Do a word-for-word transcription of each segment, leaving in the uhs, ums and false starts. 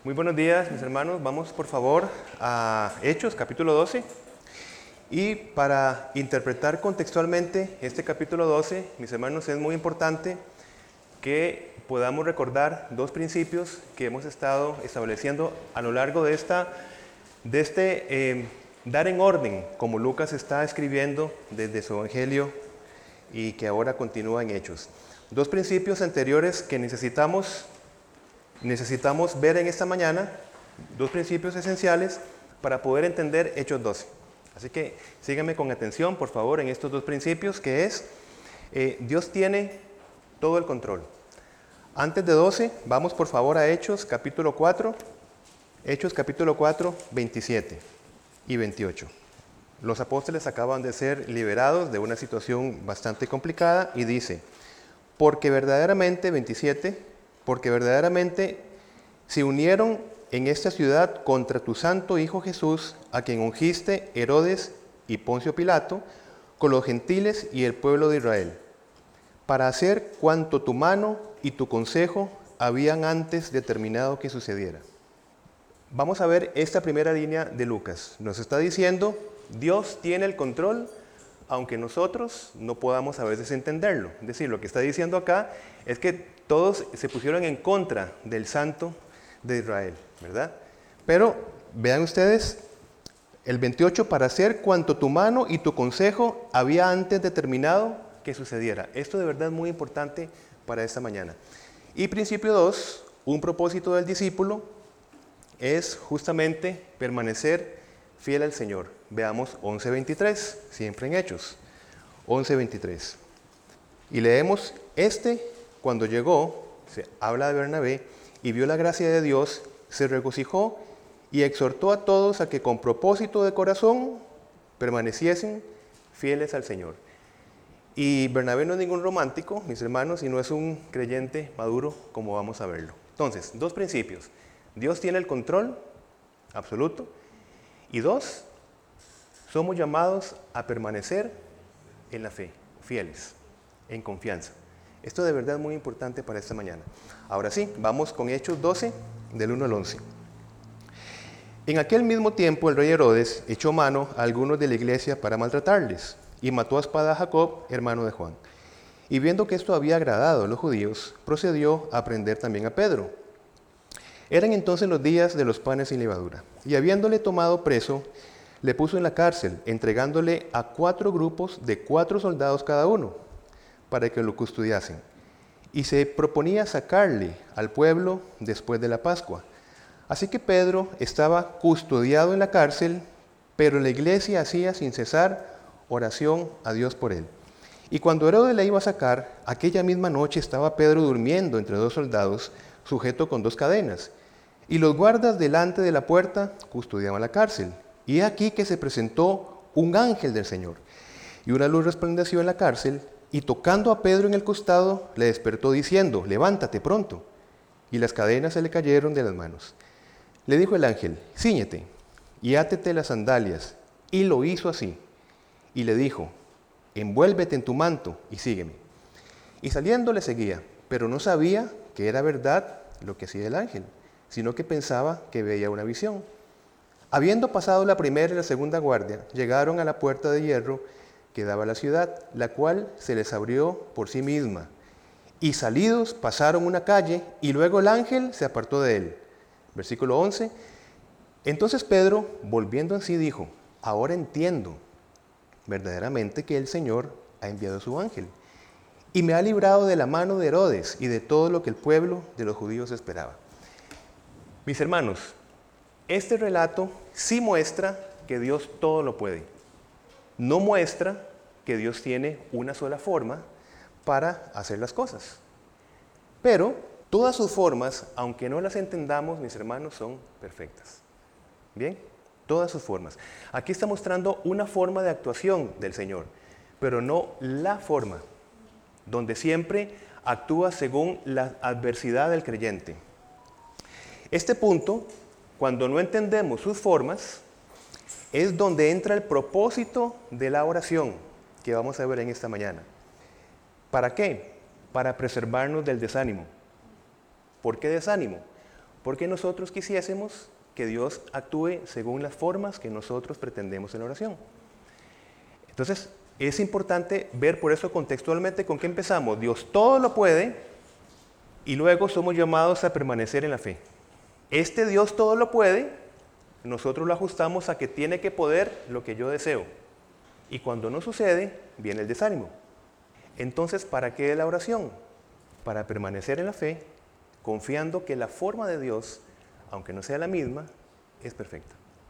Muy buenos días, mis hermanos. Vamos, por favor, a Hechos, capítulo doce. Y para interpretar contextualmente este capítulo doce, mis hermanos, es muy importante que podamos recordar dos principios que hemos estado estableciendo a lo largo de, esta, de este eh, dar en orden, como Lucas está escribiendo desde su evangelio y que ahora continúa en Hechos. Dos principios anteriores que necesitamos, necesitamos ver en esta mañana, dos principios esenciales para poder entender Hechos doce. Así que síganme con atención, por favor, en estos dos principios, que es, eh, Dios tiene todo el control. Antes de doce, vamos por favor a Hechos capítulo cuatro, Hechos capítulo cuatro, veintisiete y veintiocho. Los apóstoles acaban de ser liberados de una situación bastante complicada y dice, porque verdaderamente, veintisiete, porque verdaderamente se unieron en esta ciudad contra tu santo Hijo Jesús, a quien ungiste Herodes y Poncio Pilato, con los gentiles y el pueblo de Israel, para hacer cuanto tu mano y tu consejo habían antes determinado que sucediera. Vamos a ver esta primera línea de Lucas. Nos está diciendo, Dios tiene el control, aunque nosotros no podamos a veces entenderlo. Es decir, lo que está diciendo acá es que todos se pusieron en contra del santo de Israel, ¿verdad? Pero vean ustedes, el veintiocho, para hacer cuanto tu mano y tu consejo había antes determinado que sucediera. Esto de verdad es muy importante para esta mañana. Y principio dos, un propósito del discípulo es justamente permanecer fiel al Señor. Veamos once veintitrés, siempre en Hechos, once veintitrés. Y leemos, este, cuando llegó, se habla de Bernabé, y vio la gracia de Dios, se regocijó y exhortó a todos a que con propósito de corazón permaneciesen fieles al Señor. Y Bernabé no es ningún romántico, mis hermanos, y no es un creyente maduro, como vamos a verlo. Entonces, dos principios. Dios tiene el control absoluto. Y dos, somos llamados a permanecer en la fe, fieles, en confianza. Esto de verdad es muy importante para esta mañana. Ahora sí, vamos con Hechos doce, del uno al once. En aquel mismo tiempo el rey Herodes echó mano a algunos de la iglesia para maltratarles, y mató a espada a Jacob, hermano de Juan. Y viendo que esto había agradado a los judíos, procedió a prender también a Pedro. Eran entonces los días de los panes sin levadura, y habiéndole tomado preso, le puso en la cárcel, entregándole a cuatro grupos de cuatro soldados cada uno, para que lo custodiasen. Y se proponía sacarle al pueblo después de la Pascua. Así que Pedro estaba custodiado en la cárcel, pero la iglesia hacía sin cesar oración a Dios por él. Y cuando Herodes le iba a sacar, aquella misma noche estaba Pedro durmiendo entre dos soldados, sujeto con dos cadenas. Y los guardas delante de la puerta custodiaban la cárcel. Y he aquí que se presentó un ángel del Señor. Y una luz resplandeció en la cárcel, y tocando a Pedro en el costado, le despertó diciendo, levántate pronto. Y las cadenas se le cayeron de las manos. Le dijo el ángel, cíñete y átete las sandalias. Y lo hizo así. Y le dijo, envuélvete en tu manto y sígueme. Y saliendo le seguía, pero no sabía que era verdad lo que hacía el ángel, sino que pensaba que veía una visión. Habiendo pasado la primera y la segunda guardia, llegaron a la puerta de hierro que daba a la ciudad, la cual se les abrió por sí misma. Y salidos pasaron una calle, y luego el ángel se apartó de él. Versículo once. Entonces Pedro, volviendo en sí, dijo, ahora entiendo verdaderamente que el Señor ha enviado su ángel, y me ha librado de la mano de Herodes y de todo lo que el pueblo de los judíos esperaba. Mis hermanos, este relato sí muestra que Dios todo lo puede. No muestra que Dios tiene una sola forma para hacer las cosas. Pero todas sus formas, aunque no las entendamos, mis hermanos, son perfectas. ¿Bien? Todas sus formas. Aquí está mostrando una forma de actuación del Señor, pero no la forma, donde siempre actúa según la adversidad del creyente. Este punto, cuando no entendemos sus formas, es donde entra el propósito de la oración que vamos a ver en esta mañana. ¿Para qué? Para preservarnos del desánimo. ¿Por qué desánimo? porque nosotros quisiésemos que Dios actúe según las formas que nosotros pretendemos en la oración. Entonces, es importante ver por eso contextualmente con qué empezamos. Dios todo lo puede y luego somos llamados a permanecer en la fe. Este Dios todo lo puede, nosotros lo ajustamos a que tiene que poder lo que yo deseo. Y cuando no sucede, viene el desánimo. Entonces, ¿para qué es la oración? Para permanecer en la fe, confiando que la forma de Dios, aunque no sea la misma, es perfecta.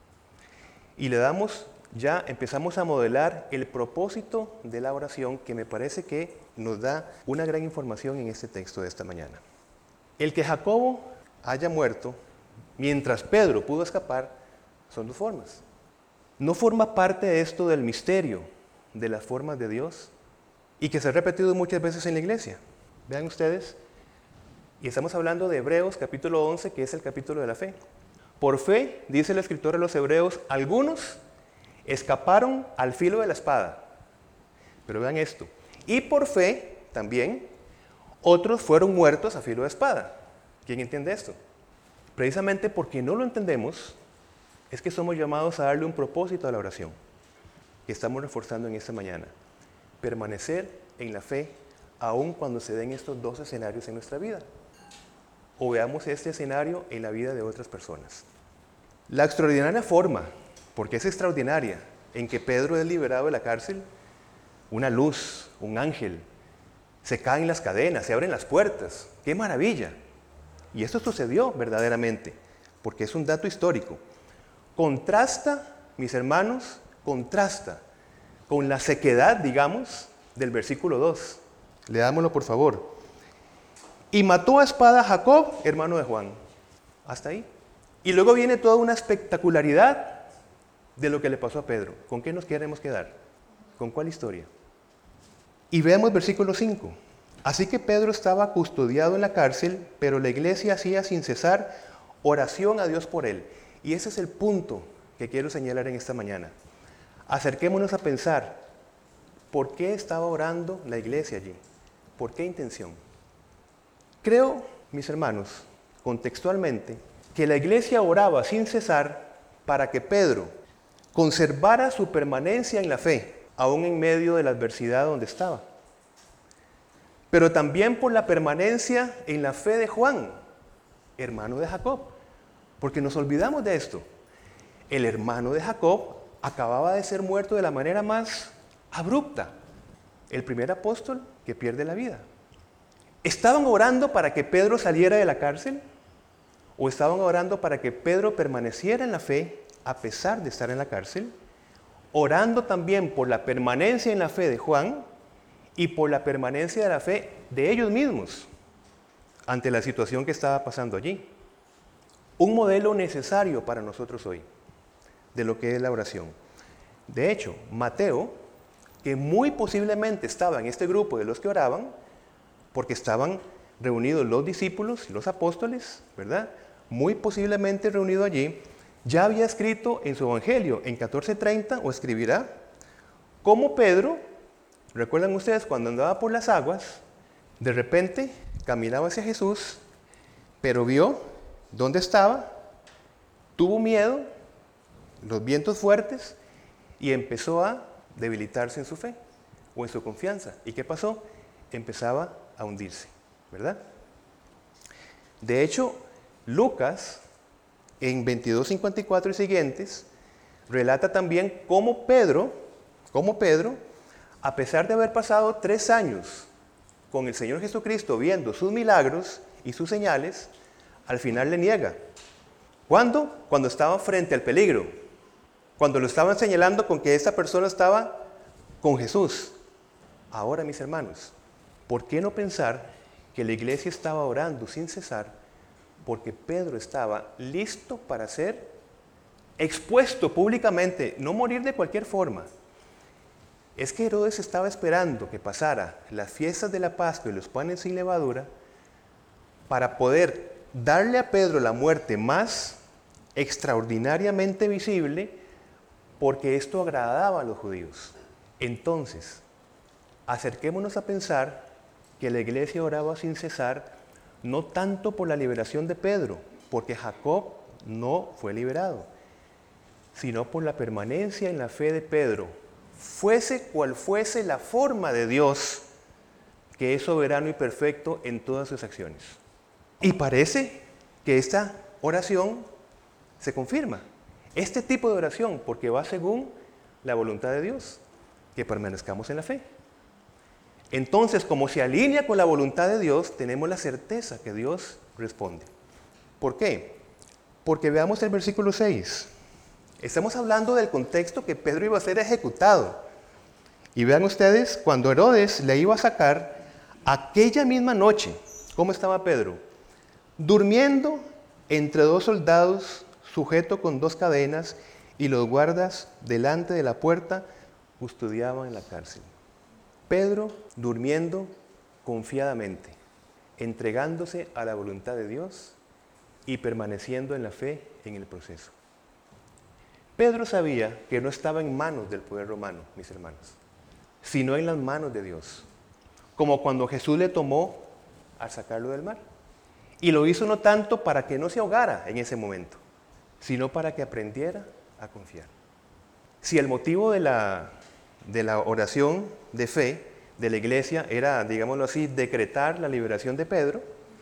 Y le damos, ya empezamos a modelar el propósito de la oración, que me parece que nos da una gran información en este texto de esta mañana. El que Jacobo haya muerto, mientras Pedro pudo escapar, son dos formas. ¿No forma parte de esto del misterio de las formas de Dios? Y que se ha repetido muchas veces en la iglesia. Vean ustedes, y estamos hablando de Hebreos capítulo once, que es el capítulo de la fe. Por fe, dice el escritor a los Hebreos, algunos escaparon al filo de la espada. Pero vean esto. Y por fe, también, otros fueron muertos a filo de espada. ¿Quién entiende esto? Precisamente porque no lo entendemos, es que somos llamados a darle un propósito a la oración, que estamos reforzando en esta mañana. Permanecer en la fe, aun cuando se den estos dos escenarios en nuestra vida. O veamos este escenario en la vida de otras personas. La extraordinaria forma, porque es extraordinaria, en que Pedro es liberado de la cárcel, una luz, un ángel, se caen las cadenas, se abren las puertas. ¡Qué maravilla! Y esto sucedió verdaderamente, porque es un dato histórico. Contrasta, mis hermanos, contrasta con la sequedad, digamos, del versículo dos. Leámoslo, por favor. Y mató a espada a Jacob, hermano de Juan. Hasta ahí. Y luego viene toda una espectacularidad de lo que le pasó a Pedro. ¿Con qué nos queremos quedar? ¿Con cuál historia? Y veamos versículo cinco. Así que Pedro estaba custodiado en la cárcel, pero la iglesia hacía sin cesar oración a Dios por él. Y ese es el punto que quiero señalar en esta mañana. Acerquémonos a pensar, ¿por qué estaba orando la iglesia allí? ¿Por qué intención? Creo, mis hermanos, contextualmente, que la iglesia oraba sin cesar para que Pedro conservara su permanencia en la fe, aún en medio de la adversidad donde estaba. Pero también por la permanencia en la fe de Juan, hermano de Jacob. Porque nos olvidamos de esto. El hermano de Jacob acababa de ser muerto de la manera más abrupta. El primer apóstol que pierde la vida. ¿Estaban orando para que Pedro saliera de la cárcel? ¿O estaban orando para que Pedro permaneciera en la fe a pesar de estar en la cárcel? Orando también por la permanencia en la fe de Juan y por la permanencia de la fe de ellos mismos ante la situación que estaba pasando allí. Un modelo necesario para nosotros hoy de lo que es la oración. De hecho, Mateo, que muy posiblemente estaba en este grupo de los que oraban, porque estaban reunidos los discípulos y los apóstoles, ¿verdad? Muy posiblemente reunido allí, ya había escrito en su evangelio en catorce treinta, o escribirá, cómo Pedro, recuerdan ustedes cuando andaba por las aguas, de repente caminaba hacia Jesús, pero vio dónde estaba, tuvo miedo, los vientos fuertes, y empezó a debilitarse en su fe o en su confianza. ¿Y qué pasó? Empezaba a hundirse, ¿verdad? De hecho, Lucas, en veintidós cincuenta y cuatro y siguientes, relata también cómo Pedro, cómo Pedro, a pesar de haber pasado tres años con el Señor Jesucristo viendo sus milagros y sus señales, al final le niega. ¿Cuándo? Cuando estaba frente al peligro. Cuando lo estaban señalando con que esta persona estaba con Jesús. Ahora, mis hermanos, ¿por qué no pensar que la iglesia estaba orando sin cesar? Porque Pedro estaba listo para ser expuesto públicamente, no morir de cualquier forma. Es que Herodes estaba esperando que pasara las fiestas de la Pascua y los panes sin levadura para poder darle a Pedro la muerte más extraordinariamente visible, porque esto agradaba a los judíos. Entonces, acerquémonos a pensar que la iglesia oraba sin cesar, no tanto por la liberación de Pedro, porque Jacob no fue liberado, sino por la permanencia en la fe de Pedro, fuese cual fuese la forma de Dios, que es soberano y perfecto en todas sus acciones. Y parece que esta oración se confirma. Este tipo de oración, porque va según la voluntad de Dios, que permanezcamos en la fe. Entonces, como se alinea con la voluntad de Dios, tenemos la certeza que Dios responde. ¿Por qué? Porque veamos el versículo seis. Estamos hablando del contexto que Pedro iba a ser ejecutado. Y vean ustedes, cuando Herodes le iba a sacar, aquella misma noche, ¿cómo estaba Pedro? Durmiendo entre dos soldados, sujeto con dos cadenas, y los guardas delante de la puerta custodiaban la cárcel. Pedro durmiendo confiadamente, entregándose a la voluntad de Dios y permaneciendo en la fe en el proceso. Pedro sabía que no estaba en manos del poder romano, mis hermanos, sino en las manos de Dios. Como cuando Jesús le tomó al sacarlo del mar. Y lo hizo no tanto para que no se ahogara en ese momento, sino para que aprendiera a confiar. Si el motivo de la, de la oración de fe de la iglesia era, digámoslo así, decretar la liberación de Pedro,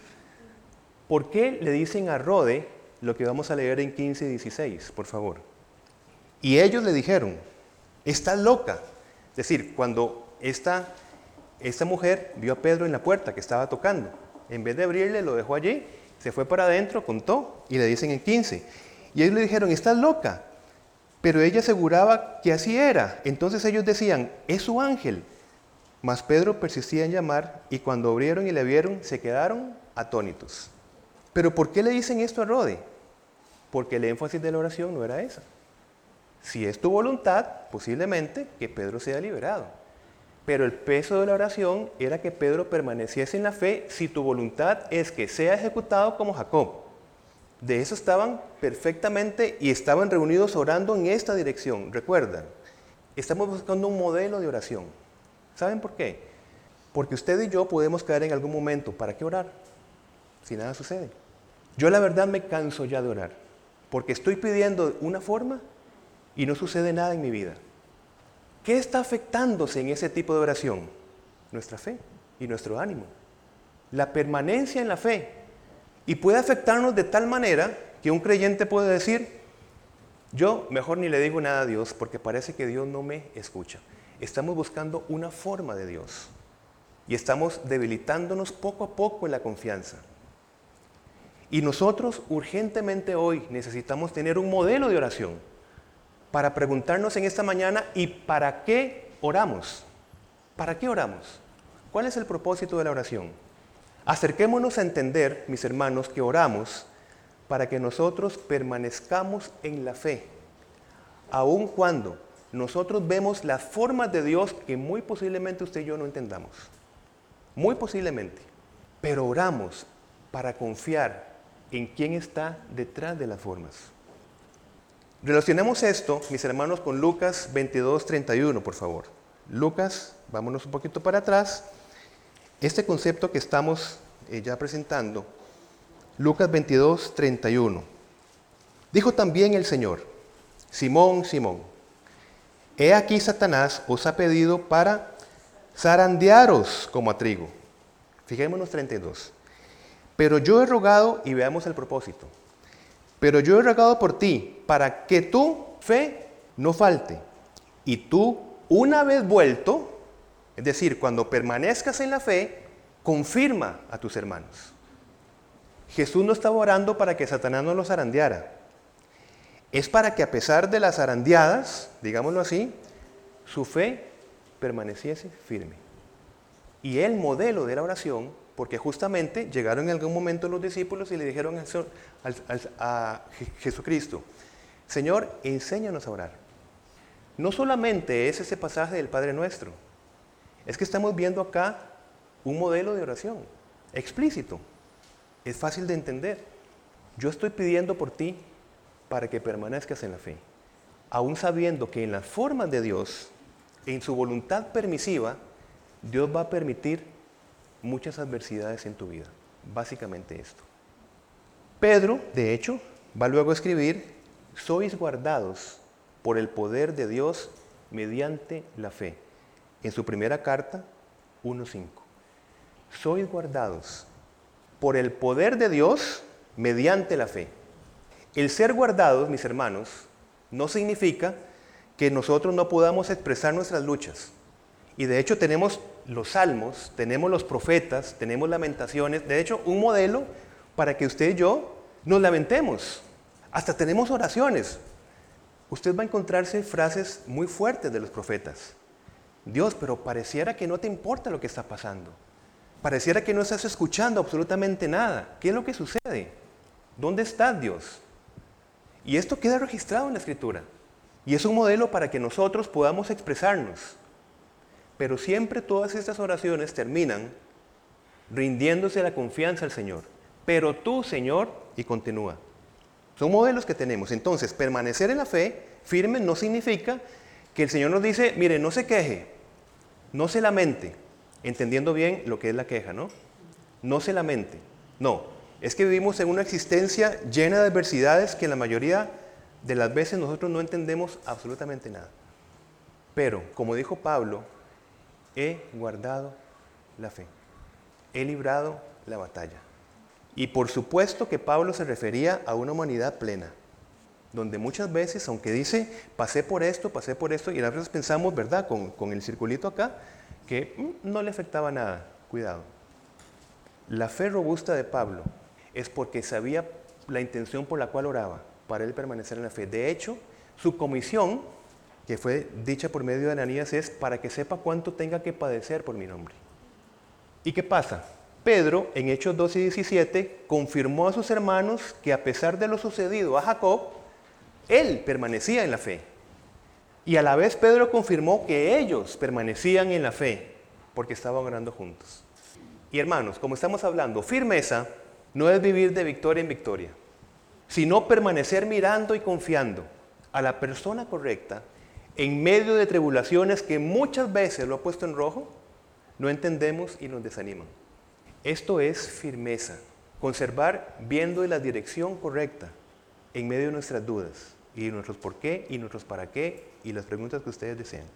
¿por qué le dicen a Rode lo que vamos a leer en quince dieciséis, por favor? Y ellos le dijeron, estás loca. Es decir, cuando esta, esta mujer vio a Pedro en la puerta que estaba tocando, en vez de abrirle, lo dejó allí, se fue para adentro, contó, y le dicen en quince. Y ellos le dijeron, estás loca. Pero ella aseguraba que así era. Entonces ellos decían, es su ángel. Mas Pedro persistía en llamar, y cuando abrieron y le vieron, se quedaron atónitos. ¿Pero por qué le dicen esto a Rode? Porque el énfasis de la oración no era esa. Si es tu voluntad, posiblemente que Pedro sea liberado. Pero el peso de la oración era que Pedro permaneciese en la fe si tu voluntad es que sea ejecutado como Jacob. De eso estaban perfectamente y estaban reunidos orando en esta dirección. Recuerdan, estamos buscando un modelo de oración. ¿Saben por qué? Porque usted y yo podemos caer en algún momento. ¿Para qué orar? Si nada sucede. Yo la verdad me canso ya de orar. Porque estoy pidiendo una forma y no sucede nada en mi vida. ¿Qué está afectándose en ese tipo de oración? Nuestra fe y nuestro ánimo. La permanencia en la fe. Y puede afectarnos de tal manera que un creyente puede decir, yo mejor ni le digo nada a Dios porque parece que Dios no me escucha. Estamos buscando una forma de Dios. Y estamos debilitándonos poco a poco en la confianza. Y nosotros urgentemente hoy necesitamos tener un modelo de oración para preguntarnos en esta mañana, ¿y para qué oramos? ¿Para qué oramos? ¿Cuál es el propósito de la oración? Acerquémonos a entender, mis hermanos, que oramos para que nosotros permanezcamos en la fe, aun cuando nosotros vemos las formas de Dios que muy posiblemente usted y yo no entendamos. Muy posiblemente. Pero oramos para confiar en quién está detrás de las formas. Relacionemos esto, mis hermanos, con Lucas veintidós, treinta y uno, por favor. Lucas, vámonos un poquito para atrás. Este concepto que estamos eh, ya presentando, Lucas veintidós, treinta y uno. Dijo también el Señor, Simón, Simón, he aquí Satanás os ha pedido para zarandearos como a trigo. Fijémonos treinta y dos. Pero yo he rogado, y veamos el propósito, pero yo he rogado por ti, para que tu fe no falte. Y tú, una vez vuelto, es decir, cuando permanezcas en la fe, confirma a tus hermanos. Jesús no estaba orando para que Satanás no los zarandeara. Es para que a pesar de las zarandeadas, digámoslo así, su fe permaneciese firme. Y el modelo de la oración, porque justamente llegaron en algún momento los discípulos y le dijeron al, al, al, a Jesucristo, Señor, enséñanos a orar. No solamente es ese pasaje del Padre Nuestro, es que estamos viendo acá un modelo de oración explícito. Es fácil de entender. Yo estoy pidiendo por ti para que permanezcas en la fe, aún sabiendo que en las formas de Dios, en su voluntad permisiva, Dios va a permitir muchas adversidades en tu vida. Básicamente esto. Pedro, de hecho, va luego a escribir, sois guardados por el poder de Dios mediante la fe. En su primera carta, uno cinco. Sois guardados por el poder de Dios mediante la fe. El ser guardados, mis hermanos, no significa que nosotros no podamos expresar nuestras luchas. Y de hecho tenemos los salmos, tenemos los profetas, tenemos lamentaciones, de hecho un modelo para que usted y yo nos lamentemos. Hasta tenemos oraciones. Usted va a encontrarse frases muy fuertes de los profetas. Dios, pero pareciera que no te importa lo que está pasando. Pareciera que no estás escuchando absolutamente nada. ¿Qué es lo que sucede? ¿Dónde está Dios? Y esto queda registrado en la Escritura. Y es un modelo para que nosotros podamos expresarnos. Pero siempre todas estas oraciones terminan rindiéndose la confianza al Señor. Pero tú, Señor, y continúa. Son modelos que tenemos. Entonces, permanecer en la fe firme no significa que el Señor nos dice, mire, no se queje, no se lamente, entendiendo bien lo que es la queja, ¿no? No se lamente. No, es que vivimos en una existencia llena de adversidades que la mayoría de las veces nosotros no entendemos absolutamente nada. Pero, como dijo Pablo, he guardado la fe, he librado la batalla. Y por supuesto que Pablo se refería a una humanidad plena, donde muchas veces, aunque dice, pasé por esto, pasé por esto, y a veces pensamos, ¿verdad?, con, con el circulito acá, que mm, no le afectaba nada. Cuidado. La fe robusta de Pablo es porque sabía la intención por la cual oraba, para él permanecer en la fe. De hecho, su comisión, que fue dicha por medio de Ananías, es para que sepa cuánto tenga que padecer por mi nombre. ¿Y qué pasa? Pedro, en Hechos doce y diecisiete, confirmó a sus hermanos que a pesar de lo sucedido a Jacob, él permanecía en la fe. Y a la vez Pedro confirmó que ellos permanecían en la fe, porque estaban orando juntos. Y hermanos, como estamos hablando, firmeza no es vivir de victoria en victoria, sino permanecer mirando y confiando a la persona correcta en medio de tribulaciones que muchas veces lo ha puesto en rojo, no entendemos y nos desaniman. Esto es firmeza, conservar viendo la dirección correcta en medio de nuestras dudas y nuestros por qué y nuestros para qué y las preguntas que ustedes desean.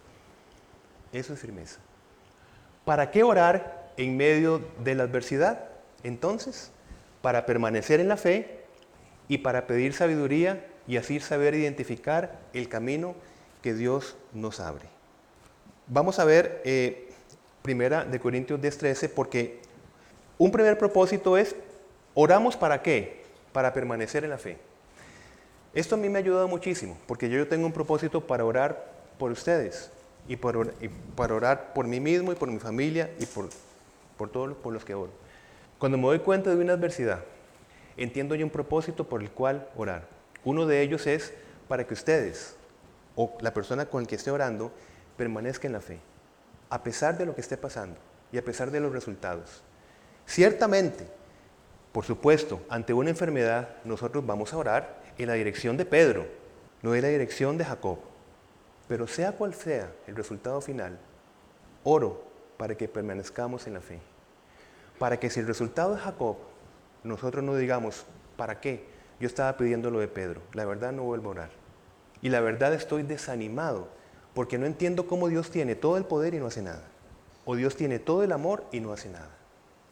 Eso es firmeza. ¿Para qué orar en medio de la adversidad? Entonces, para permanecer en la fe y para pedir sabiduría y así saber identificar el camino que Dios nos abre. Vamos a ver eh, Primera de Corintios diez trece, porque un primer propósito es, ¿oramos para qué? Para permanecer en la fe. Esto a mí me ha ayudado muchísimo, porque yo tengo un propósito para orar por ustedes, y, por, y para orar por mí mismo y por mi familia y por, por todos por los que oro. Cuando me doy cuenta de una adversidad, entiendo yo un propósito por el cual orar. Uno de ellos es para que ustedes, o la persona con la que esté orando, permanezca en la fe, a pesar de lo que esté pasando y a pesar de los resultados. Ciertamente, por supuesto, ante una enfermedad, nosotros vamos a orar en la dirección de Pedro, no en la dirección de Jacob. Pero sea cual sea el resultado final, oro para que permanezcamos en la fe. Para que si el resultado es Jacob, nosotros no digamos, ¿para qué? Yo estaba pidiendo lo de Pedro, la verdad no vuelvo a orar. Y la verdad estoy desanimado, porque no entiendo cómo Dios tiene todo el poder y no hace nada. O Dios tiene todo el amor y no hace nada.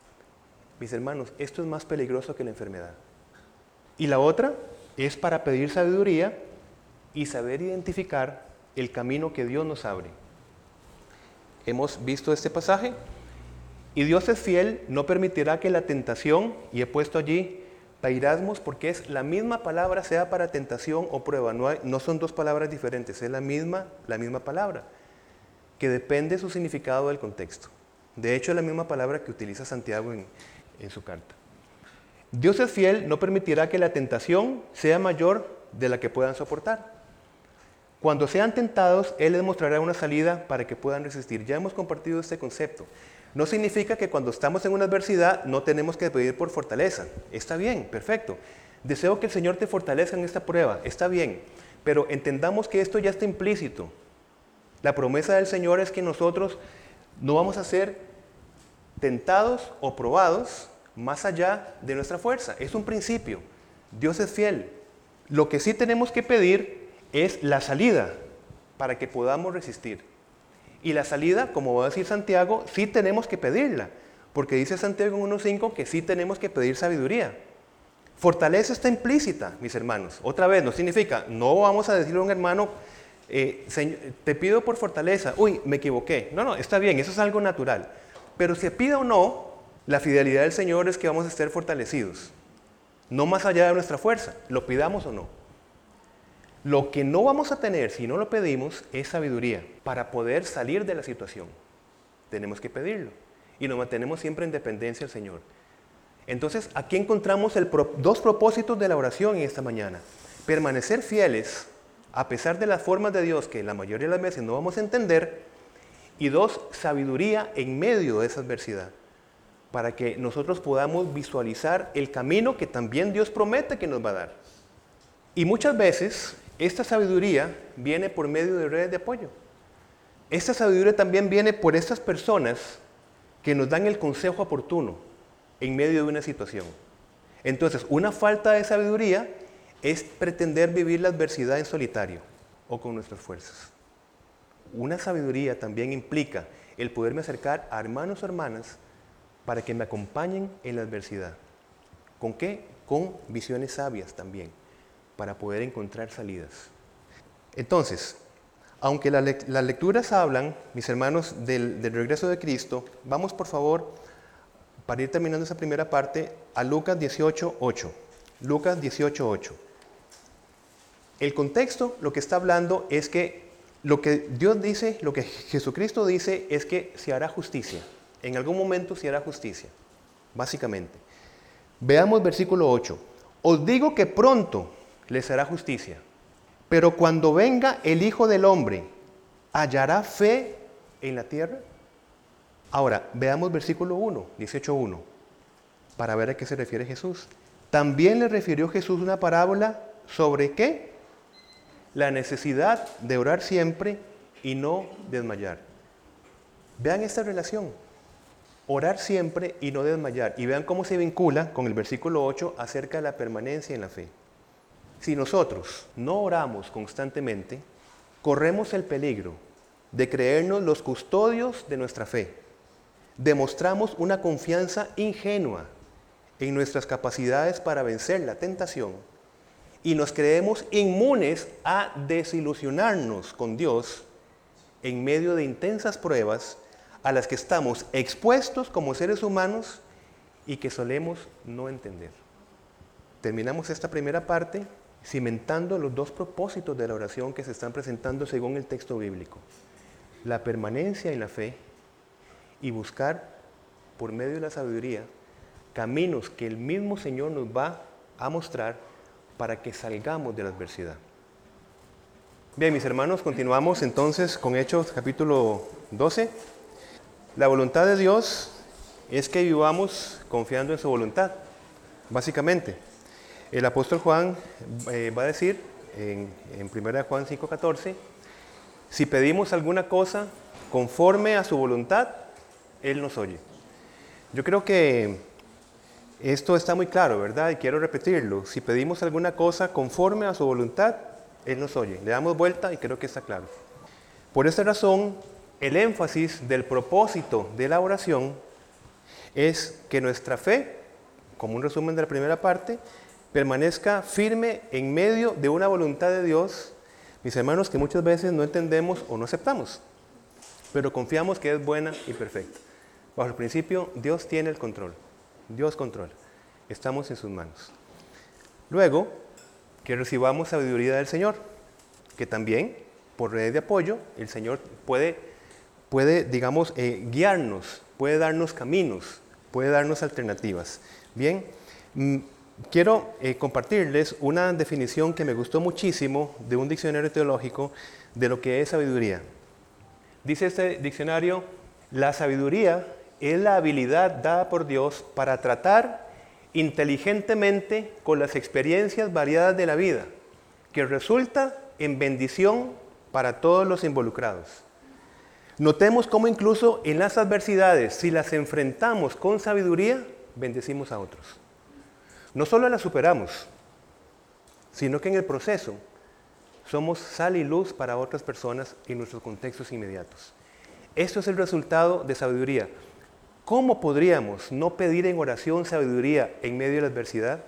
Mis hermanos, esto es más peligroso que la enfermedad. Y la otra es para pedir sabiduría y saber identificar el camino que Dios nos abre. Hemos visto este pasaje. Y Dios es fiel, no permitirá que la tentación, y he puesto allí pairasmos porque es la misma palabra, sea para tentación o prueba. No, hay, no son dos palabras diferentes, es la misma, la misma palabra, que depende su significado del contexto. De hecho, es la misma palabra que utiliza Santiago en, en su carta. Dios es fiel, no permitirá que la tentación sea mayor de la que puedan soportar. Cuando sean tentados, Él les mostrará una salida para que puedan resistir. Ya hemos compartido este concepto. No significa que cuando estamos en una adversidad no tenemos que pedir por fortaleza. Está bien, perfecto. Deseo que el Señor te fortalezca en esta prueba. Está bien. Pero entendamos que esto ya está implícito. La promesa del Señor es que nosotros no vamos a ser tentados o probados más allá de nuestra fuerza. Es un principio. Dios es fiel. Lo que sí tenemos que pedir es la salida para que podamos resistir. Y la salida, como va a decir Santiago, sí tenemos que pedirla, porque dice Santiago en uno cinco que sí tenemos que pedir sabiduría. Fortaleza está implícita, mis hermanos. Otra vez, no significa, no vamos a decirle a un hermano, eh, señor, te pido por fortaleza, uy, me equivoqué. No, no, está bien, eso es algo natural. Pero se pida o no, la fidelidad del Señor es que vamos a estar fortalecidos. No más allá de nuestra fuerza, lo pidamos o no. Lo que no vamos a tener si no lo pedimos es sabiduría para poder salir de la situación. Tenemos que pedirlo y nos mantenemos siempre en dependencia del Señor. Entonces, aquí encontramos el pro, dos propósitos de la oración en esta mañana. Permanecer fieles a pesar de las formas de Dios que la mayoría de las veces no vamos a entender. Y dos, sabiduría en medio de esa adversidad, para que nosotros podamos visualizar el camino que también Dios promete que nos va a dar. Y muchas veces esta sabiduría viene por medio de redes de apoyo. Esta sabiduría también viene por estas personas que nos dan el consejo oportuno en medio de una situación. Entonces, una falta de sabiduría es pretender vivir la adversidad en solitario o con nuestras fuerzas. Una sabiduría también implica el poderme acercar a hermanos o hermanas para que me acompañen en la adversidad. ¿Con qué? Con visiones sabias también, para poder encontrar salidas. Entonces, aunque la lec- las lecturas hablan, mis hermanos, del, del regreso de Cristo, vamos por favor, para ir terminando esa primera parte, a Lucas dieciocho ocho. Lucas dieciocho ocho. El contexto, lo que está hablando es que lo que Dios dice, lo que Jesucristo dice es que se hará justicia. En algún momento se hará justicia, básicamente. Veamos versículo ocho. Os digo que pronto les hará justicia, pero cuando venga el Hijo del Hombre, ¿hallará fe en la tierra? Ahora, veamos versículo uno, dieciocho uno, para ver a qué se refiere Jesús. También le refirió Jesús una parábola sobre ¿qué? La necesidad de orar siempre y no desmayar. Vean esta relación. Orar siempre y no desmayar. Y vean cómo se vincula con el versículo ocho acerca de la permanencia en la fe. Si nosotros no oramos constantemente, corremos el peligro de creernos los custodios de nuestra fe. Demostramos una confianza ingenua en nuestras capacidades para vencer la tentación y nos creemos inmunes a desilusionarnos con Dios en medio de intensas pruebas a las que estamos expuestos como seres humanos y que solemos no entender. Terminamos esta primera parte cimentando los dos propósitos de la oración que se están presentando según el texto bíblico. La permanencia en la fe y buscar, por medio de la sabiduría, caminos que el mismo Señor nos va a mostrar para que salgamos de la adversidad. Bien, mis hermanos, continuamos entonces con Hechos capítulo doce. La voluntad de Dios es que vivamos confiando en su voluntad, básicamente. El apóstol Juan eh, va a decir en, en primera de Juan cinco catorce, si pedimos alguna cosa conforme a su voluntad, Él nos oye. Yo creo que esto está muy claro, ¿verdad? Y quiero repetirlo. Si pedimos alguna cosa conforme a su voluntad, Él nos oye. Le damos vuelta y creo que está claro. Por esta razón, el énfasis del propósito de la oración es que nuestra fe, como un resumen de la primera parte, permanezca firme en medio de una voluntad de Dios, mis hermanos, que muchas veces no entendemos o no aceptamos, pero confiamos que es buena y perfecta. Bajo el principio, Dios tiene el control. Dios controla. Estamos en sus manos. Luego, que recibamos sabiduría del Señor, que también, por redes de apoyo, el Señor puede, puede digamos, eh, guiarnos, puede darnos caminos, puede darnos alternativas. Bien, mm, quiero eh, compartirles una definición que me gustó muchísimo de un diccionario teológico de lo que es sabiduría. Dice este diccionario, la sabiduría es la habilidad dada por Dios para tratar inteligentemente con las experiencias variadas de la vida, que resulta en bendición para todos los involucrados. Notemos cómo incluso en las adversidades, si las enfrentamos con sabiduría, bendecimos a otros. No solo las superamos, sino que en el proceso somos sal y luz para otras personas en nuestros contextos inmediatos. Esto es el resultado de sabiduría. ¿Cómo podríamos no pedir en oración sabiduría en medio de la adversidad?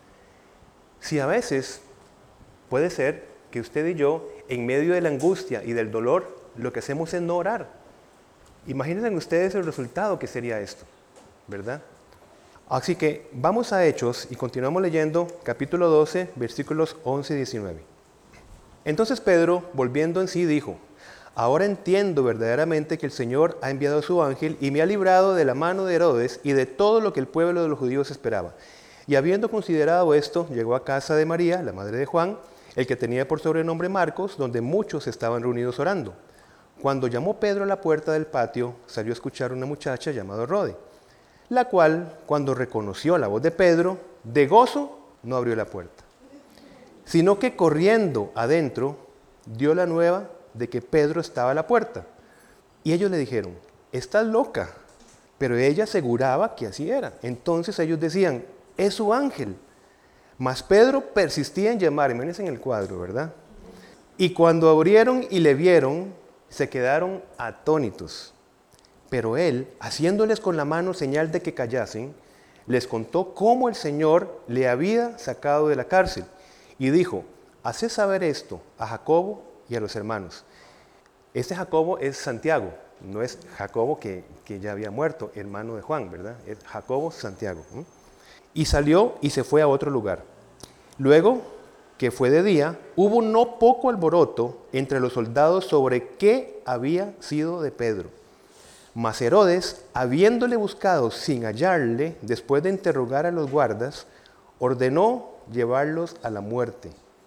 Si a veces puede ser que usted y yo, en medio de la angustia y del dolor, lo que hacemos es no orar. Imagínense ustedes el resultado que sería esto, ¿verdad? Así que vamos a Hechos y continuamos leyendo capítulo doce, versículos once y diecinueve. Entonces Pedro, volviendo en sí, dijo: ahora entiendo verdaderamente que el Señor ha enviado a su ángel y me ha librado de la mano de Herodes y de todo lo que el pueblo de los judíos esperaba. Y habiendo considerado esto, llegó a casa de María, la madre de Juan, el que tenía por sobrenombre Marcos, donde muchos estaban reunidos orando. Cuando llamó Pedro a la puerta del patio, salió a escuchar una muchacha llamada Rode, la cual, cuando reconoció la voz de Pedro, de gozo no abrió la puerta, sino que corriendo adentro, dio la nueva de que Pedro estaba a la puerta. Y ellos le dijeron: estás loca. Pero ella aseguraba que así era. Entonces ellos decían: es su ángel. Mas Pedro persistía en llamar. Imagínense en el cuadro, ¿verdad? Y cuando abrieron y le vieron, se quedaron atónitos. Pero él, haciéndoles con la mano señal de que callasen, les contó cómo el Señor le había sacado de la cárcel. Y dijo: haced saber esto a Jacobo y a los hermanos. Este Jacobo es Santiago, no es Jacobo que, que ya había muerto, hermano de Juan, ¿verdad? Es Jacobo Santiago. ¿eh? Y salió y se fue a otro lugar. Luego que fue de día, hubo no poco alboroto entre los soldados sobre qué había sido de Pedro. Mas Herodes, habiéndole buscado sin hallarle, después de interrogar a los guardas, ordenó llevarlos a la muerte.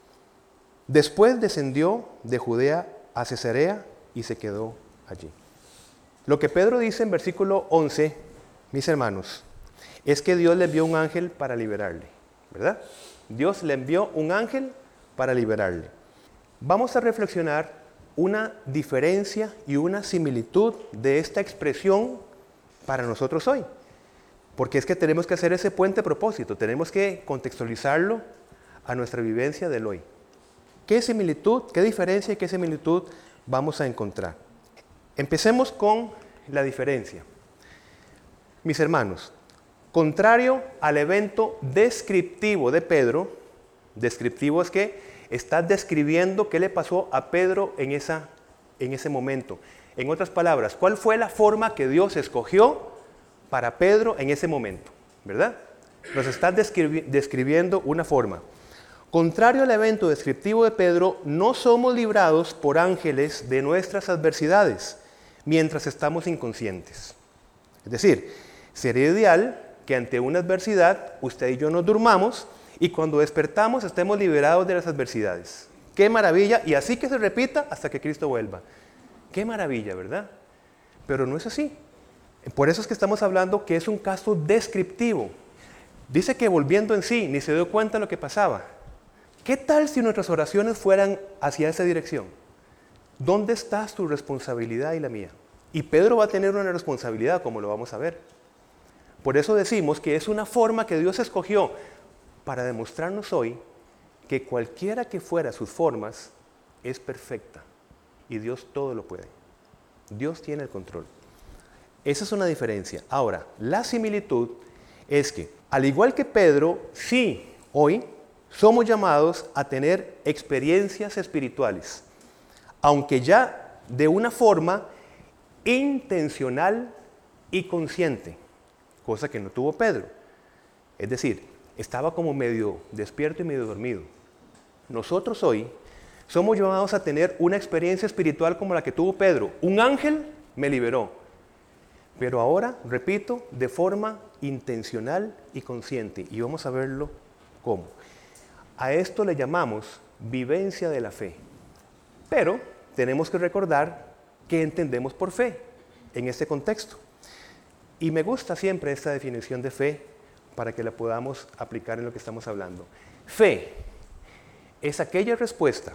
Después descendió de Judea a Cesarea y se quedó allí. Lo que Pedro dice en versículo once, mis hermanos, es que Dios le envió un ángel para liberarle, ¿verdad? Dios le envió un ángel para liberarle. Vamos a reflexionar una diferencia y una similitud de esta expresión para nosotros hoy. Porque es que tenemos que hacer ese puente propósito, tenemos que contextualizarlo a nuestra vivencia del hoy. ¿Qué similitud, qué diferencia y qué similitud vamos a encontrar? Empecemos con la diferencia. Mis hermanos, contrario al evento descriptivo de Pedro, descriptivo es que está describiendo qué le pasó a Pedro en, esa, en ese momento. En otras palabras, ¿cuál fue la forma que Dios escogió para Pedro en ese momento? ¿Verdad? Nos está describi- describiendo una forma. Contrario al evento descriptivo de Pedro, no somos librados por ángeles de nuestras adversidades mientras estamos inconscientes. Es decir, sería ideal que ante una adversidad usted y yo nos durmamos y cuando despertamos estemos liberados de las adversidades. ¡Qué maravilla! Y así que se repita hasta que Cristo vuelva. ¡Qué maravilla!, ¿verdad? Pero no es así. Por eso es que estamos hablando que es un caso descriptivo. Dice que volviendo en sí, ni se dio cuenta de lo que pasaba. ¿Qué tal si nuestras oraciones fueran hacia esa dirección? ¿Dónde está tu responsabilidad y la mía? Y Pedro va a tener una responsabilidad, como lo vamos a ver. Por eso decimos que es una forma que Dios escogió para demostrarnos hoy que cualquiera que fuera sus formas es perfecta y Dios todo lo puede. Dios tiene el control. Esa es una diferencia. Ahora, la similitud es que, al igual que Pedro, sí, hoy somos llamados a tener experiencias espirituales, aunque ya de una forma intencional y consciente, cosa que no tuvo Pedro. Es decir, estaba como medio despierto y medio dormido. Nosotros hoy somos llamados a tener una experiencia espiritual como la que tuvo Pedro. Un ángel me liberó. Pero ahora, repito, de forma intencional y consciente. Y vamos a verlo cómo. A esto le llamamos vivencia de la fe. Pero tenemos que recordar qué entendemos por fe en este contexto. Y me gusta siempre esta definición de fe para que la podamos aplicar en lo que estamos hablando. Fe es aquella respuesta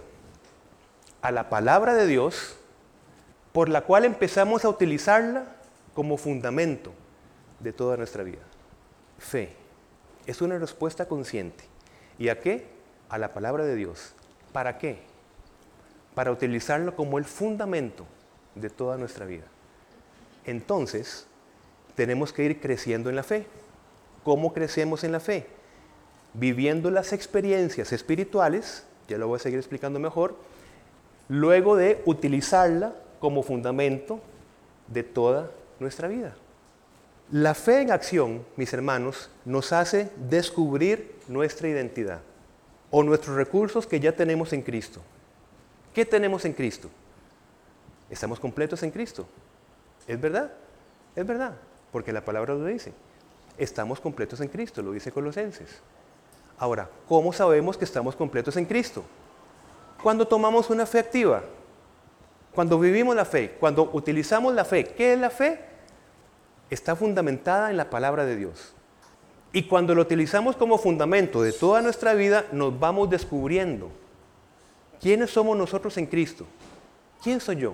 a la palabra de Dios por la cual empezamos a utilizarla como fundamento de toda nuestra vida. Fe es una respuesta consciente. ¿Y a qué? a la palabra de Dios. ¿Para qué? Para utilizarlo como el fundamento de toda nuestra vida. Entonces, tenemos que ir creciendo en la fe. ¿Cómo crecemos en la fe? Viviendo las experiencias espirituales, ya lo voy a seguir explicando mejor, luego de utilizarla como fundamento de toda nuestra vida. La fe en acción, mis hermanos, nos hace descubrir nuestra identidad o nuestros recursos que ya tenemos en Cristo. ¿Qué tenemos en Cristo? Estamos completos en Cristo. ¿Es verdad? Es verdad, porque la palabra lo dice. Estamos completos en Cristo, lo dice Colosenses. Ahora, ¿cómo sabemos que estamos completos en Cristo? Cuando tomamos una fe activa, cuando vivimos la fe, cuando utilizamos la fe. ¿Qué es la fe? Está fundamentada en la palabra de Dios. Y cuando lo utilizamos como fundamento de toda nuestra vida, nos vamos descubriendo quiénes somos nosotros en Cristo. ¿Quién soy yo?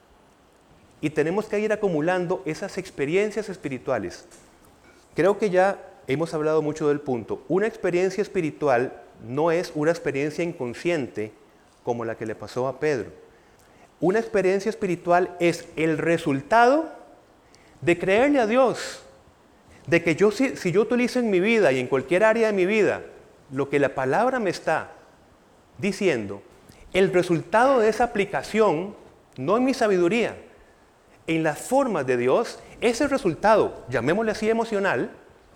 Y tenemos que ir acumulando esas experiencias espirituales. Creo que ya hemos hablado mucho del punto. Una experiencia espiritual no es una experiencia inconsciente como la que le pasó a Pedro. Una experiencia espiritual es el resultado de creerle a Dios. De que yo, si, si yo utilizo en mi vida y en cualquier área de mi vida lo que la palabra me está diciendo, el resultado de esa aplicación, no en mi sabiduría, en las formas de Dios, ese resultado, llamémosle así emocional,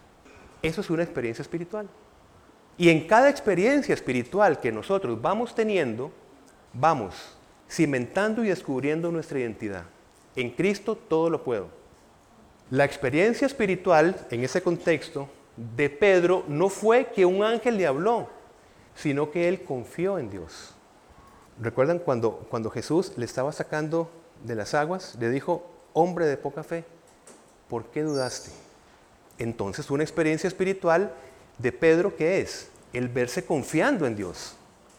eso es una experiencia espiritual. Y en cada experiencia espiritual que nosotros vamos teniendo, vamos cimentando y descubriendo nuestra identidad. En Cristo todo lo puedo. La experiencia espiritual, en ese contexto, de Pedro no fue que un ángel le habló, sino que él confió en Dios. ¿Recuerdan cuando, cuando Jesús le estaba sacando de las aguas? Le dijo, hombre de poca fe, ¿por qué dudaste? Entonces, una experiencia espiritual de Pedro, ¿qué es? El verse confiando en Dios.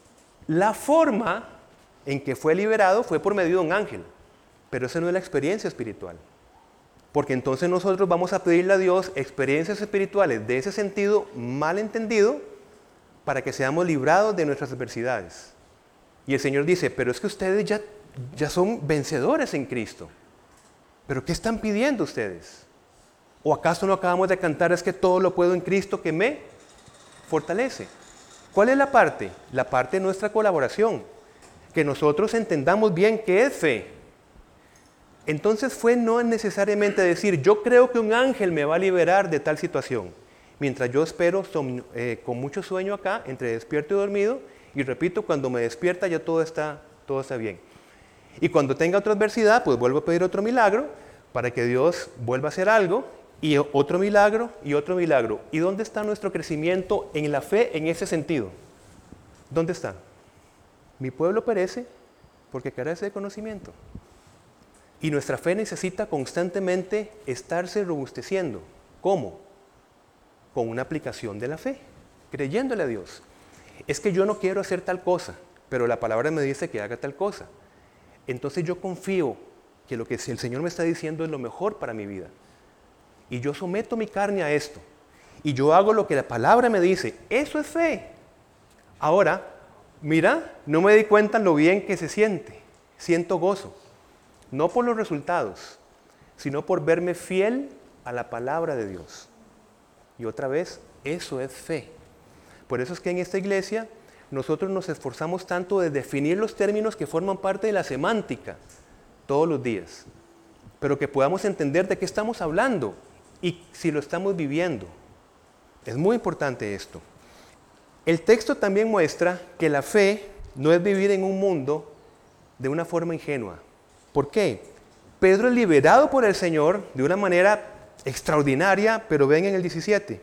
La forma en que fue liberado fue por medio de un ángel, pero esa no es la experiencia espiritual. Porque entonces nosotros vamos a pedirle a Dios experiencias espirituales de ese sentido mal entendido para que seamos librados de nuestras adversidades. Y el Señor dice, pero es que ustedes ya, ya son vencedores en Cristo. ¿Pero qué están pidiendo ustedes? ¿O acaso no acabamos de cantar es que todo lo puedo en Cristo que me fortalece? ¿Cuál es la parte? La parte de nuestra colaboración. Que nosotros entendamos bien qué es fe. Entonces fue no necesariamente decir, yo creo que un ángel me va a liberar de tal situación. Mientras yo espero som, eh, con mucho sueño acá, entre despierto y dormido, y repito, cuando me despierta ya todo está, todo está bien. Y cuando tenga otra adversidad, pues vuelvo a pedir otro milagro para que Dios vuelva a hacer algo, y otro milagro, y otro milagro. ¿Y dónde está nuestro crecimiento en la fe en ese sentido? ¿Dónde está? Mi pueblo perece porque carece de conocimiento. Y nuestra fe necesita constantemente estarse robusteciendo. ¿Cómo? Con una aplicación de la fe, creyéndole a Dios. Es que yo no quiero hacer tal cosa, pero la palabra me dice que haga tal cosa. Entonces yo confío que lo que el Señor me está diciendo es lo mejor para mi vida. Y yo someto mi carne a esto. Y yo hago lo que la palabra me dice. Eso es fe. Ahora, mira, no me di cuenta lo bien que se siente. Siento gozo. No por los resultados, sino por verme fiel a la palabra de Dios. Y otra vez, eso es fe. Por eso es que en esta iglesia nosotros nos esforzamos tanto de definir los términos que forman parte de la semántica todos los días. Pero que podamos entender de qué estamos hablando y si lo estamos viviendo. Es muy importante esto. El texto también muestra que la fe no es vivir en un mundo de una forma ingenua. ¿Por qué? Pedro es liberado por el Señor de una manera extraordinaria, pero ven en el diecisiete.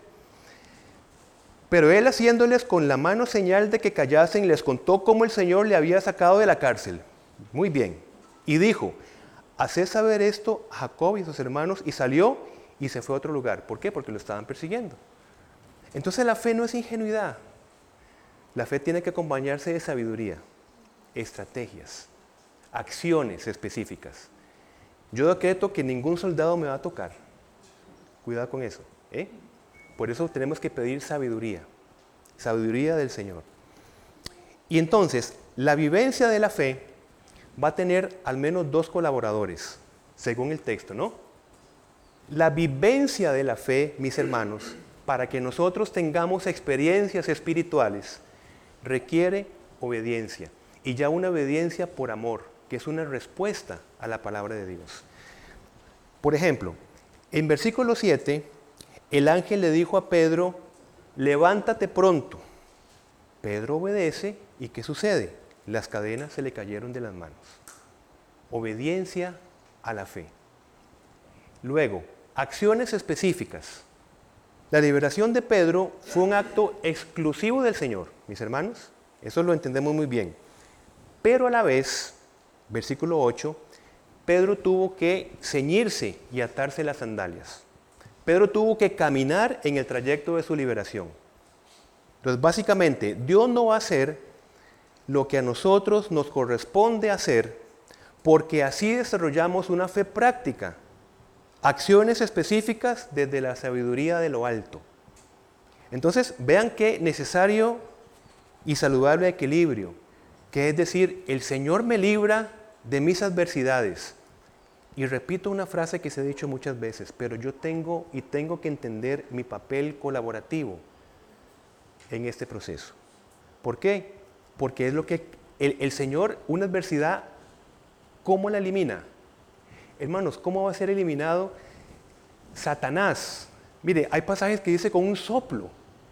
Pero él, haciéndoles con la mano señal de que callasen, les contó cómo el Señor le había sacado de la cárcel. Muy bien. Y dijo, haced saber esto a Jacob y a sus hermanos, y salió y se fue a otro lugar. ¿Por qué? Porque lo estaban persiguiendo. Entonces la fe no es ingenuidad. La fe tiene que acompañarse de sabiduría, estrategias, acciones específicas. Yo decreto que ningún soldado me va a tocar. Cuidado con eso. ¿eh? Por eso tenemos que pedir sabiduría. Sabiduría del Señor. Y entonces, la vivencia de la fe va a tener al menos dos colaboradores, según el texto, ¿no? La vivencia de la fe, mis hermanos, para que nosotros tengamos experiencias espirituales, requiere obediencia. Y ya una obediencia por amor, que es una respuesta a la palabra de Dios. Por ejemplo, en versículo siete, el ángel le dijo a Pedro, levántate pronto. Pedro obedece, ¿y qué sucede? Las cadenas se le cayeron de las manos. Obediencia a la fe. Luego, acciones específicas. La liberación de Pedro fue un acto exclusivo del Señor, mis hermanos. Eso lo entendemos muy bien. Pero a la vez, versículo ocho, Pedro tuvo que ceñirse y atarse las sandalias. Pedro tuvo que caminar en el trayecto de su liberación. Entonces, básicamente, Dios no va a hacer lo que a nosotros nos corresponde hacer, porque así desarrollamos una fe práctica, acciones específicas desde la sabiduría de lo alto. Entonces, vean qué necesario y saludable equilibrio, que es decir, el Señor me libra de mis adversidades. Y repito una frase que se ha dicho muchas veces, pero yo tengo y tengo que entender mi papel colaborativo en este proceso. ¿Por qué? Porque es lo que el, el Señor, una adversidad, ¿cómo la elimina? Hermanos, ¿cómo va a ser eliminado Satanás? Mire, hay pasajes que dice con un soplo.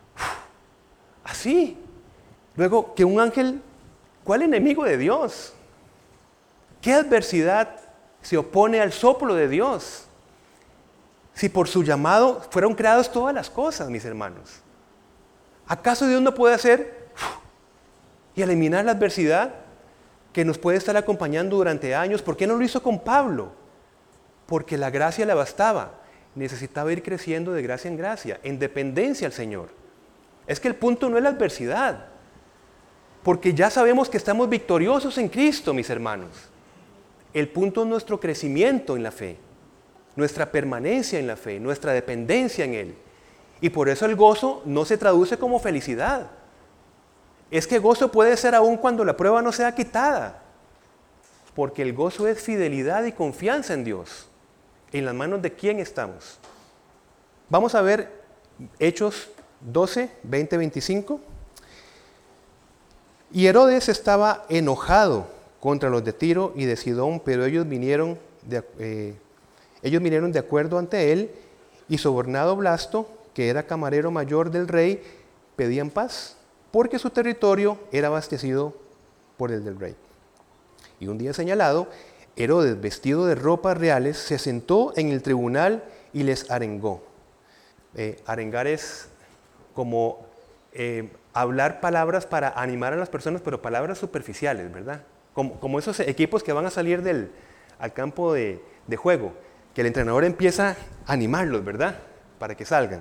Así. Luego, que un ángel, ¿cuál enemigo de Dios? ¿Qué adversidad se opone al soplo de Dios? Si por su llamado fueron creadas todas las cosas, mis hermanos. ¿Acaso Dios no puede hacer y eliminar la adversidad que nos puede estar acompañando durante años? ¿Por qué no lo hizo con Pablo? Porque la gracia le bastaba. Necesitaba ir creciendo de gracia en gracia, en dependencia al Señor. Es que el punto no es la adversidad, porque ya sabemos que estamos victoriosos en Cristo, mis hermanos. El punto es nuestro crecimiento en la fe, nuestra permanencia en la fe, nuestra dependencia en Él. Y por eso el gozo no se traduce como felicidad. Es que gozo puede ser aún cuando la prueba no sea quitada. Porque el gozo es fidelidad y confianza en Dios. ¿En las manos de quién estamos? Vamos a ver Hechos doce, veinte, veinticinco. Y Herodes estaba enojado contra los de Tiro y de Sidón, pero ellos vinieron de, eh, ellos vinieron de acuerdo ante él, y sobornado Blasto, que era camarero mayor del rey, pedían paz, porque su territorio era abastecido por el del rey. Y un día señalado, Herodes, vestido de ropas reales, se sentó en el tribunal y les arengó. Eh, arengar es como eh, hablar palabras para animar a las personas, pero palabras superficiales, ¿verdad? Como, como esos equipos que van a salir del, al campo de, de juego, que el entrenador empieza a animarlos, ¿verdad? Para que salgan.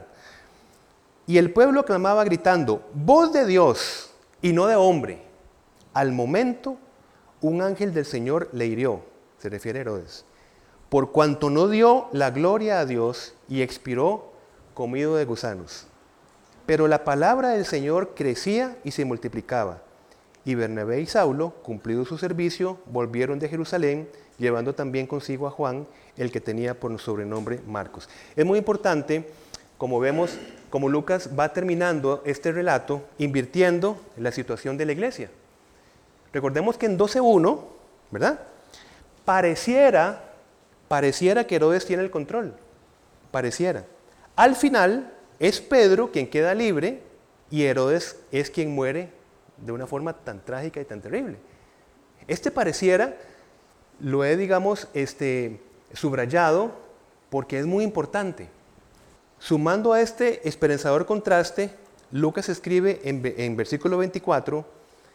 Y el pueblo clamaba gritando, voz de Dios y no de hombre. Al momento, un ángel del Señor le hirió, se refiere a Herodes, por cuanto no dio la gloria a Dios y expiró comido de gusanos. Pero la palabra del Señor crecía y se multiplicaba. Y Bernabé y Saulo, cumplido su servicio, volvieron de Jerusalén, llevando también consigo a Juan, el que tenía por sobrenombre Marcos. Es muy importante, como vemos, como Lucas va terminando este relato, invirtiendo la situación de la iglesia. Recordemos que en doce uno, ¿verdad? Pareciera, pareciera que Herodes tiene el control. Pareciera. Al final, es Pedro quien queda libre y Herodes es quien muere de una forma tan trágica y tan terrible. Este pareciera, lo he, digamos, este, subrayado porque es muy importante. Sumando a este esperanzador contraste, Lucas escribe en, en versículo veinticuatro,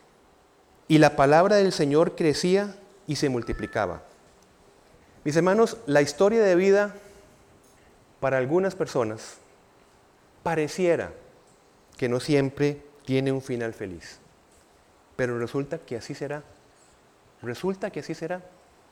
y la palabra del Señor crecía y se multiplicaba. Mis hermanos, la historia de vida para algunas personas pareciera que no siempre tiene un final feliz. Pero resulta que así será. Resulta que así será.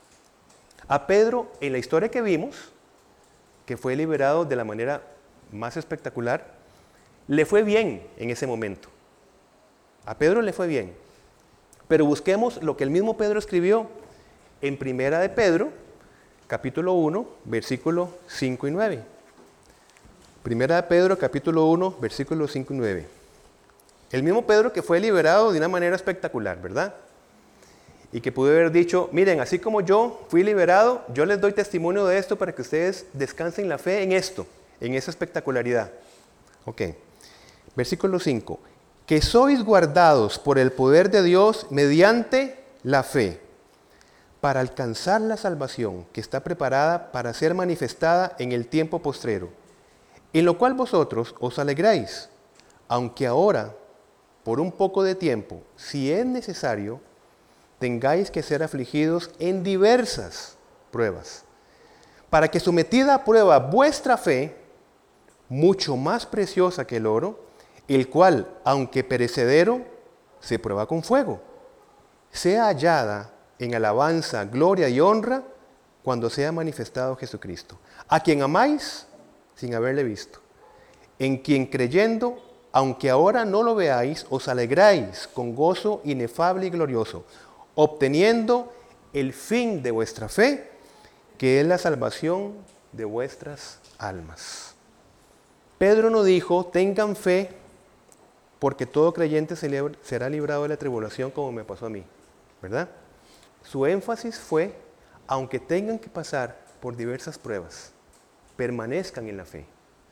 A Pedro, en la historia que vimos, que fue liberado de la manera más espectacular, le fue bien en ese momento. A Pedro le fue bien. Pero busquemos lo que el mismo Pedro escribió en Primera de Pedro, capítulo uno, versículos cinco y nueve. Primera de Pedro, capítulo uno, versículos cinco y nueve. El mismo Pedro que fue liberado de una manera espectacular, ¿verdad? Y que pudo haber dicho, miren, así como yo fui liberado, yo les doy testimonio de esto para que ustedes descansen la fe en esto, en esa espectacularidad. Ok, versículo cinco. Que sois guardados por el poder de Dios mediante la fe, para alcanzar la salvación que está preparada para ser manifestada en el tiempo postrero, en lo cual vosotros os alegráis, aunque ahora, por un poco de tiempo, si es necesario, tengáis que ser afligidos en diversas pruebas, para que sometida a prueba vuestra fe, mucho más preciosa que el oro, el cual, aunque perecedero, se prueba con fuego, sea hallada en alabanza, gloria y honra cuando sea manifestado Jesucristo, a quien amáis sin haberle visto, en quien creyendo, aunque ahora no lo veáis, os alegráis con gozo inefable y glorioso, obteniendo el fin de vuestra fe, que es la salvación de vuestras almas. Pedro no dijo, tengan fe, porque todo creyente será librado de la tribulación como me pasó a mí, ¿verdad? Su énfasis fue, aunque tengan que pasar por diversas pruebas, permanezcan en la fe.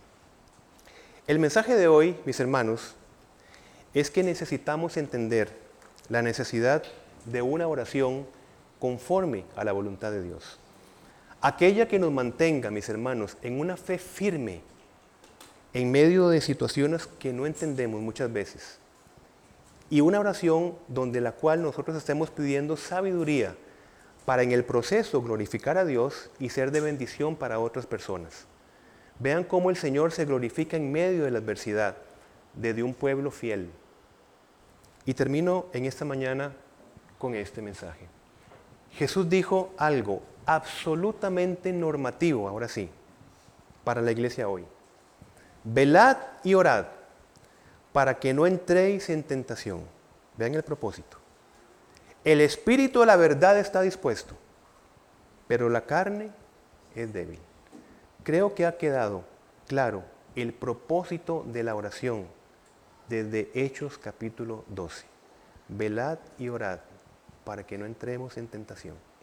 El mensaje de hoy, mis hermanos, es que necesitamos entender la necesidad de una oración conforme a la voluntad de Dios. Aquella que nos mantenga, mis hermanos, en una fe firme en medio de situaciones que no entendemos muchas veces. Y una oración donde la cual nosotros estemos pidiendo sabiduría para en el proceso glorificar a Dios y ser de bendición para otras personas. Vean cómo el Señor se glorifica en medio de la adversidad desde un pueblo fiel. Y termino en esta mañana con este mensaje. Jesús dijo algo absolutamente normativo, ahora sí, para la iglesia hoy. Velad y orad para que no entréis en tentación. Vean el propósito. El espíritu de la verdad está dispuesto, pero la carne es débil. Creo que ha quedado claro el propósito de la oración desde Hechos capítulo doce. Velad y orad para que no entremos en tentación.